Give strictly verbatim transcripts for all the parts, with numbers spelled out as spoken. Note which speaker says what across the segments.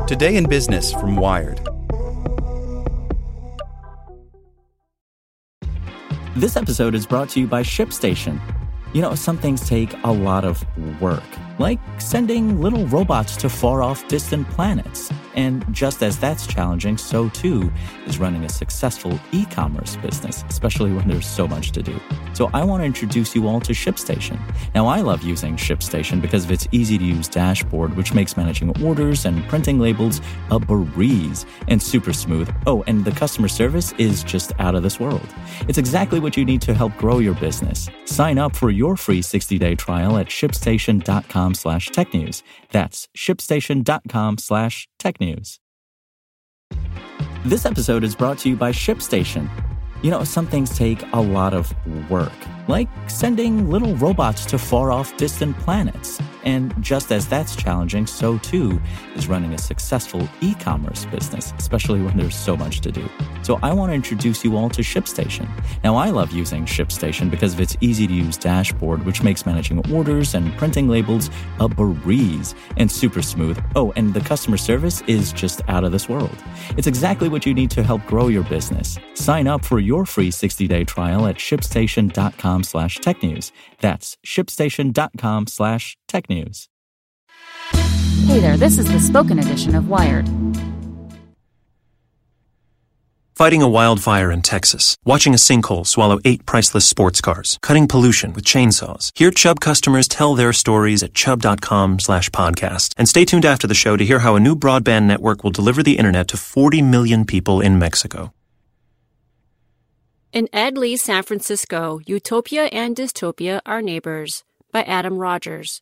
Speaker 1: Today in Business from Wired.
Speaker 2: This episode is brought to you by ShipStation. You know, some things take a lot of work, like sending little robots to far-off distant planets. And just as that's challenging, so too is running a successful e-commerce business, especially when there's so much to do. So I want to introduce you all to ShipStation. Now, I love using ShipStation because of its easy-to-use dashboard, which makes managing orders and printing labels a breeze and super smooth. Oh, and the customer service is just out of this world. It's exactly what you need to help grow your business. Sign up for your free sixty-day trial at shipstation.com slash tech news. That's shipstation.com slash tech news. This episode is brought to you by ShipStation. You know, some things take a lot of work, like sending little robots to far-off distant planets. And just as that's challenging, so too is running a successful e-commerce business, especially when there's so much to do. So I want to introduce you all to ShipStation. Now, I love using ShipStation because of its easy-to-use dashboard, which makes managing orders and printing labels a breeze and super smooth. Oh, and the customer service is just out of this world. It's exactly what you need to help grow your business. Sign up for your free sixty-day trial at shipstation.com slash tech news. That's shipstation.com slash tech news.
Speaker 3: Hey there, this is the spoken edition of Wired.
Speaker 4: Fighting a wildfire in Texas, watching a sinkhole swallow eight priceless sports cars, cutting pollution with chainsaws. Hear Chubb customers tell their stories at chubb.com slash podcast. And stay tuned after the show to hear how a new broadband network will deliver the internet to forty million people in Mexico.
Speaker 5: In Ed Lee's San Francisco, Utopia and Dystopia Are Neighbors by Adam Rogers.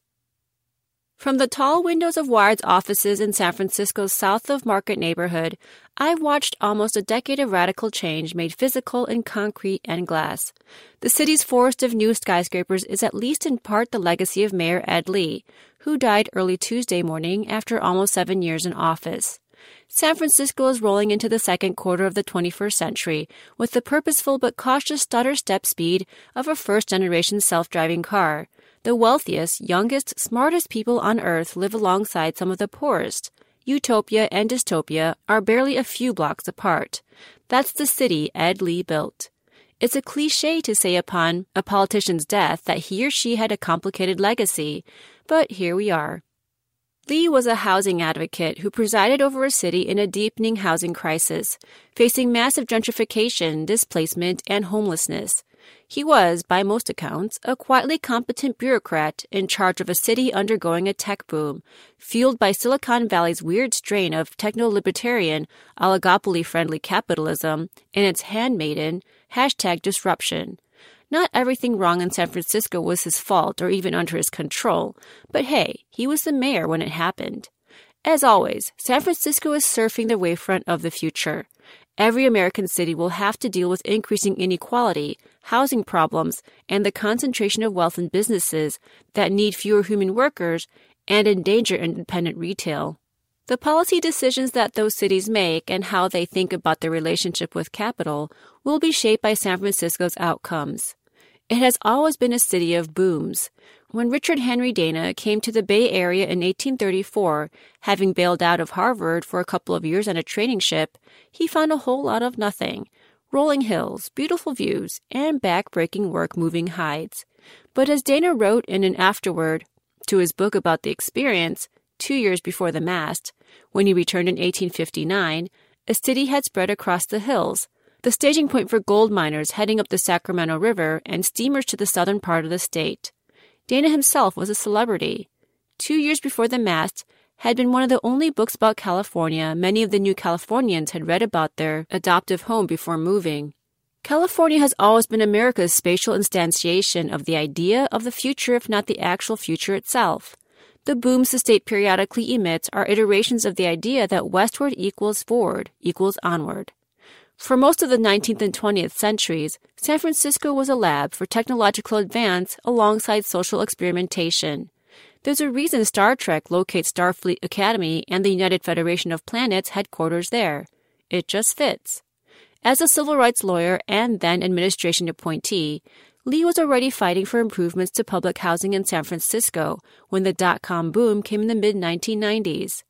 Speaker 5: From the tall windows of Wired's offices in San Francisco's South of Market neighborhood, I've watched almost a decade of radical change made physical in concrete and glass. The city's forest of new skyscrapers is at least in part the legacy of Mayor Ed Lee, who died early Tuesday morning after almost seven years in office. San Francisco is rolling into the second quarter of the twenty-first century with the purposeful but cautious stutter-step speed of a first-generation self-driving car. The wealthiest, youngest, smartest people on Earth live alongside some of the poorest. Utopia and dystopia are barely a few blocks apart. That's the city Ed Lee built. It's a cliché to say upon a politician's death that he or she had a complicated legacy, but here we are. Lee was a housing advocate who presided over a city in a deepening housing crisis, facing massive gentrification, displacement, and homelessness. He was, by most accounts, a quietly competent bureaucrat in charge of a city undergoing a tech boom, fueled by Silicon Valley's weird strain of techno-libertarian, oligopoly-friendly capitalism and its handmaiden, hashtag disruption. Not everything wrong in San Francisco was his fault or even under his control, but hey, he was the mayor when it happened. As always, San Francisco is surfing the wavefront of the future. Every American city will have to deal with increasing inequality, housing problems, and the concentration of wealth in businesses that need fewer human workers and endanger independent retail. The policy decisions that those cities make and how they think about their relationship with capital will be shaped by San Francisco's outcomes. It has always been a city of booms. When Richard Henry Dana came to the Bay Area in eighteen thirty-four, having bailed out of Harvard for a couple of years on a training ship, he found a whole lot of nothing. Rolling hills, beautiful views, and back-breaking work moving hides. But as Dana wrote in an afterword to his book about the experience, two years before the mast, when he returned in eighteen fifty-nine, a city had spread across the hills, the staging point for gold miners heading up the Sacramento River and steamers to the southern part of the state. Dana himself was a celebrity. Two years before the mast had been one of the only books about California many of the new Californians had read about their adoptive home before moving. California has always been America's spatial instantiation of the idea of the future, if not the actual future itself. The booms the state periodically emits are iterations of the idea that westward equals forward equals onward. For most of the nineteenth and twentieth centuries, San Francisco was a lab for technological advance alongside social experimentation. There's a reason Star Trek locates Starfleet Academy and the United Federation of Planets headquarters there. It just fits. As a civil rights lawyer and then administration appointee, Lee was already fighting for improvements to public housing in San Francisco when the dot-com boom came in the mid nineteen nineties.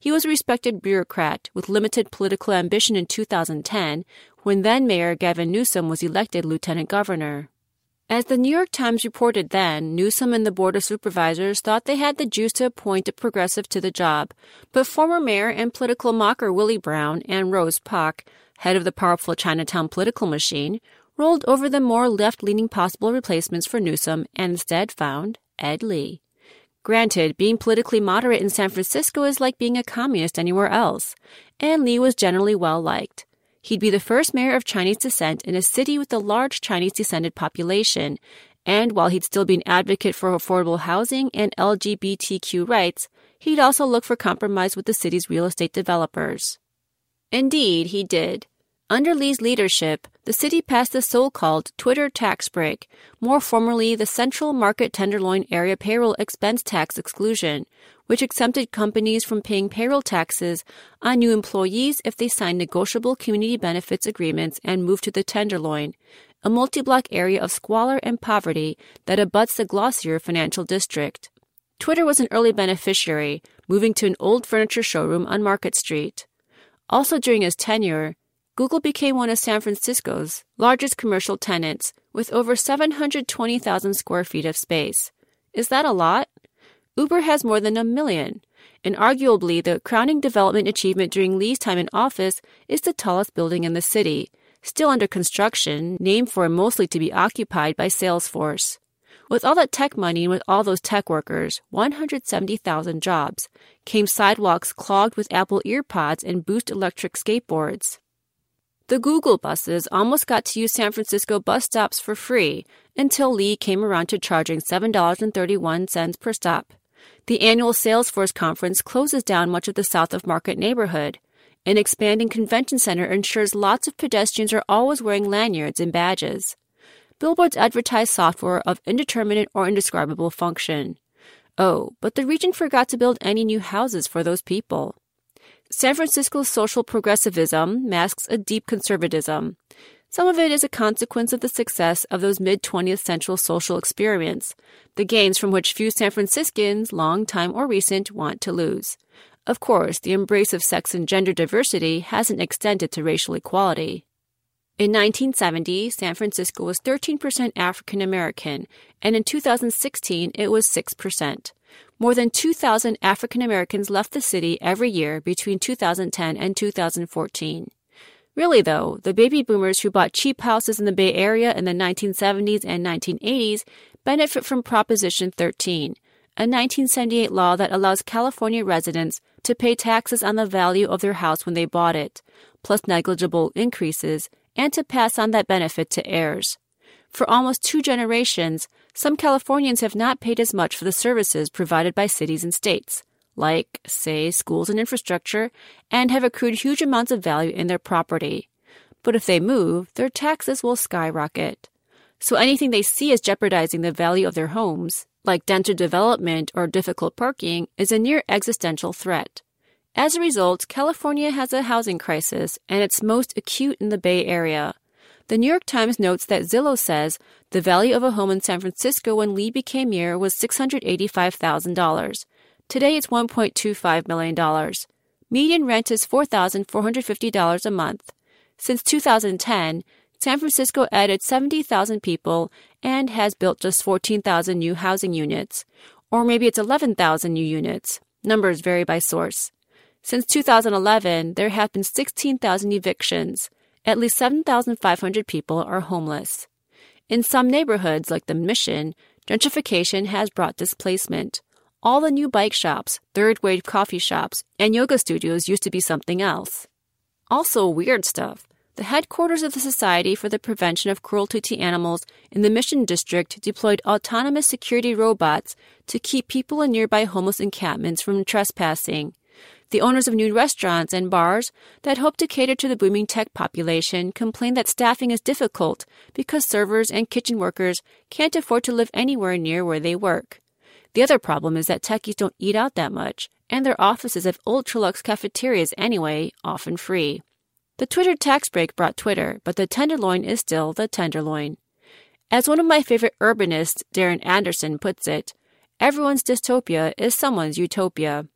Speaker 5: He was a respected bureaucrat with limited political ambition in two thousand ten, when then-Mayor Gavin Newsom was elected lieutenant governor. As the New York Times reported then, Newsom and the Board of Supervisors thought they had the juice to appoint a progressive to the job, but former mayor and political mocker Willie Brown and Rose Pak, head of the powerful Chinatown political machine, rolled over the more left-leaning possible replacements for Newsom and instead found Ed Lee. Granted, being politically moderate in San Francisco is like being a communist anywhere else, and Lee was generally well-liked. He'd be the first mayor of Chinese descent in a city with a large Chinese-descended population, and while he'd still be an advocate for affordable housing and L G B T Q rights, he'd also look for compromise with the city's real estate developers. Indeed, he did. Under Lee's leadership, the city passed the so-called Twitter tax break, more formally the Central Market Tenderloin Area Payroll Expense Tax Exclusion, which exempted companies from paying payroll taxes on new employees if they signed negotiable community benefits agreements and moved to the Tenderloin, a multi-block area of squalor and poverty that abuts the Glossier Financial District. Twitter was an early beneficiary, moving to an old furniture showroom on Market Street. Also during his tenure, Google became one of San Francisco's largest commercial tenants, with over seven hundred twenty thousand square feet of space. Is that a lot? Uber has more than a million, and arguably the crowning development achievement during Lee's time in office is the tallest building in the city, still under construction, named for and mostly to be occupied by Salesforce. With all that tech money and with all those tech workers, one hundred seventy thousand jobs, came sidewalks clogged with Apple EarPods and Boost electric skateboards. The Google buses almost got to use San Francisco bus stops for free until Lee came around to charging seven dollars and thirty-one cents per stop. The annual Salesforce conference closes down much of the South of Market neighborhood. An expanding convention center ensures lots of pedestrians are always wearing lanyards and badges. Billboards advertise software of indeterminate or indescribable function. Oh, but the region forgot to build any new houses for those people. San Francisco's social progressivism masks a deep conservatism. Some of it is a consequence of the success of those mid-twentieth century social experiments, the gains from which few San Franciscans, long time or recent, want to lose. Of course, the embrace of sex and gender diversity hasn't extended to racial equality. In nineteen seventy, San Francisco was thirteen percent African American, and in two thousand sixteen it was six percent. More than two thousand African Americans left the city every year between two thousand ten and two thousand fourteen. Really, though, the baby boomers who bought cheap houses in the Bay Area in the nineteen seventies and nineteen eighties benefit from Proposition thirteen, a nineteen seventy-eight law that allows California residents to pay taxes on the value of their house when they bought it, plus negligible increases, and to pass on that benefit to heirs. For almost two generations, some Californians have not paid as much for the services provided by cities and states, like, say, schools and infrastructure, and have accrued huge amounts of value in their property. But if they move, their taxes will skyrocket. So anything they see as jeopardizing the value of their homes, like denser development or difficult parking, is a near existential threat. As a result, California has a housing crisis, and it's most acute in the Bay Area. The New York Times notes that Zillow says the value of a home in San Francisco when Lee became mayor was six hundred eighty-five thousand dollars. Today it's one point two five million dollars. Median rent is four thousand four hundred fifty dollars a month. Since two thousand ten, San Francisco added seventy thousand people and has built just fourteen thousand new housing units. Or maybe it's eleven thousand new units. Numbers vary by source. Since two thousand eleven, there have been sixteen thousand evictions. At least seven thousand five hundred people are homeless. In some neighborhoods, like the Mission, gentrification has brought displacement. All the new bike shops, third-wave coffee shops, and yoga studios used to be something else. Also weird stuff. The headquarters of the Society for the Prevention of Cruelty to Animals in the Mission District deployed autonomous security robots to keep people in nearby homeless encampments from trespassing. The owners of new restaurants and bars that hope to cater to the booming tech population complain that staffing is difficult because servers and kitchen workers can't afford to live anywhere near where they work. The other problem is that techies don't eat out that much, and their offices have ultra-luxe cafeterias anyway, often free. The Twitter tax break brought Twitter, but the Tenderloin is still the Tenderloin. As one of my favorite urbanists, Darren Anderson, puts it, everyone's dystopia is someone's utopia.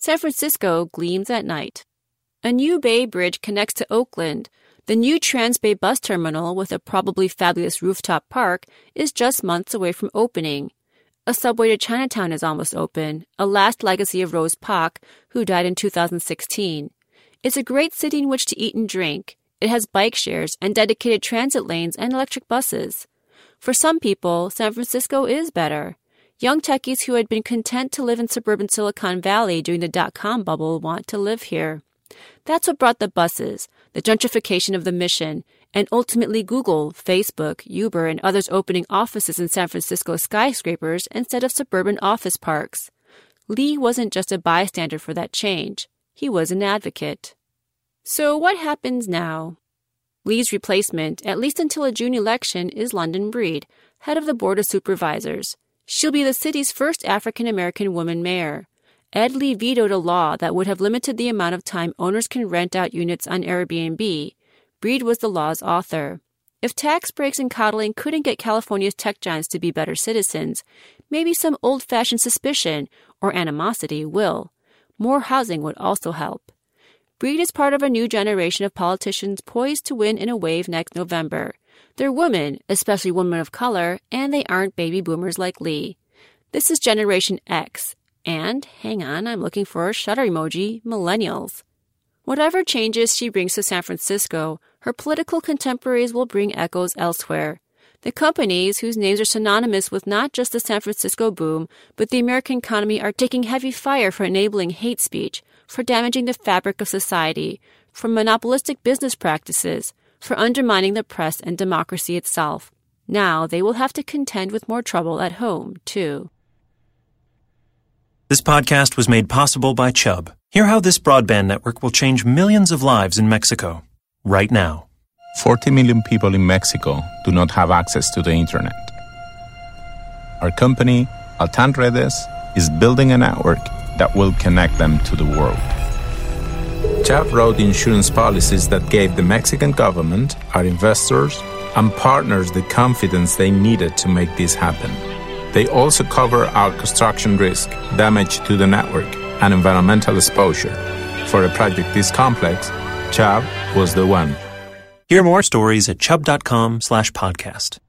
Speaker 5: San Francisco gleams at night. A new Bay Bridge connects to Oakland. The new Transbay bus terminal with a probably fabulous rooftop park is just months away from opening. A subway to Chinatown is almost open, a last legacy of Rose Pak, who died in two thousand sixteen. It's a great city in which to eat and drink. It has bike shares and dedicated transit lanes and electric buses. For some people, San Francisco is better. Young techies who had been content to live in suburban Silicon Valley during the dot-com bubble want to live here. That's what brought the buses, the gentrification of the Mission, and ultimately Google, Facebook, Uber, and others opening offices in San Francisco skyscrapers instead of suburban office parks. Lee wasn't just a bystander for that change. He was an advocate. So what happens now? Lee's replacement, at least until a June election, is London Breed, head of the Board of Supervisors. She'll be the city's first African-American woman mayor. Ed Lee vetoed a law that would have limited the amount of time owners can rent out units on Airbnb. Breed was the law's author. If tax breaks and coddling couldn't get California's tech giants to be better citizens, maybe some old-fashioned suspicion or animosity will. More housing would also help. Breed is part of a new generation of politicians poised to win in a wave next November. They're women, especially women of color, and they aren't baby boomers like Lee. This is Generation X. And, hang on, I'm looking for a shutter emoji, millennials. Whatever changes she brings to San Francisco, her political contemporaries will bring echoes elsewhere. The companies, whose names are synonymous with not just the San Francisco boom, but the American economy, are taking heavy fire for enabling hate speech, for damaging the fabric of society, for monopolistic business practices, for undermining the press and democracy itself. Now they will have to contend with more trouble at home, too.
Speaker 4: This podcast was made possible by Chubb. Hear how this broadband network will change millions of lives in Mexico, right now.
Speaker 6: forty million people in Mexico do not have access to the internet. Our company, Altan Redes, is building a network that will connect them to the world. Chubb wrote insurance policies that gave the Mexican government, our investors, and partners the confidence they needed to make this happen. They also cover our construction risk, damage to the network, and environmental exposure. For a project this complex, Chubb was the one.
Speaker 4: Hear more stories at chubb.com slash podcast.